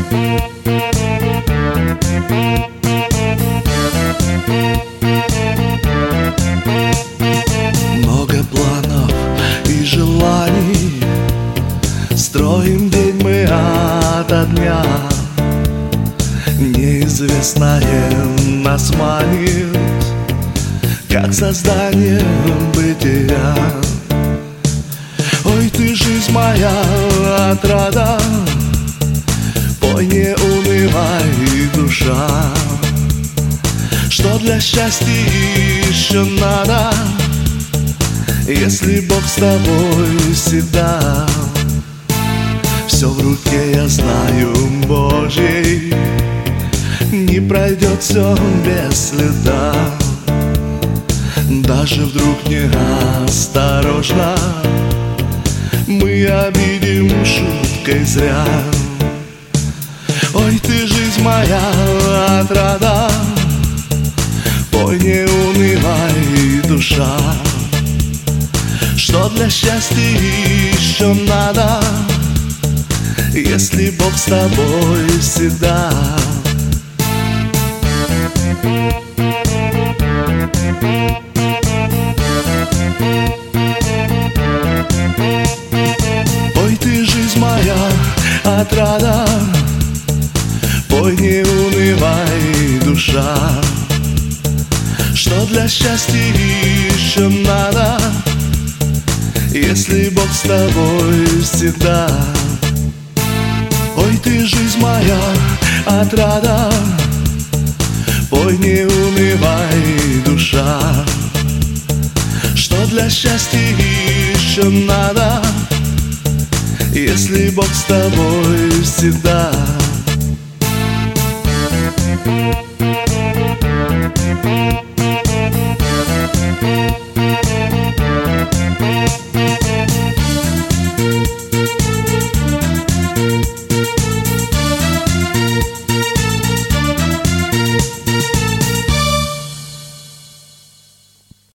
Много планов и желаний, строим день мы ото дня. Неизвестное нас манит, как создание бытия. Ой, ты жизнь моя, отрада, пой, не унывай, душа. Что для счастья еще надо, если Бог с тобой всегда? Все в руке, я знаю, Божьей, не пройдет все без следа. Даже вдруг неосторожно мы обидим шуткой зря. Ой, ты жизнь моя, отрада, пой, не унывай, душа. Что для счастья еще надо, если Бог с тобой всегда? Ой, ты жизнь моя, отрада, пой, не унывай, душа. Что для счастья еще надо, если Бог с тобой всегда? Ой, ты жизнь моя, отрада, пой, не унывай, душа. Что для счастья еще надо, если Бог с тобой всегда?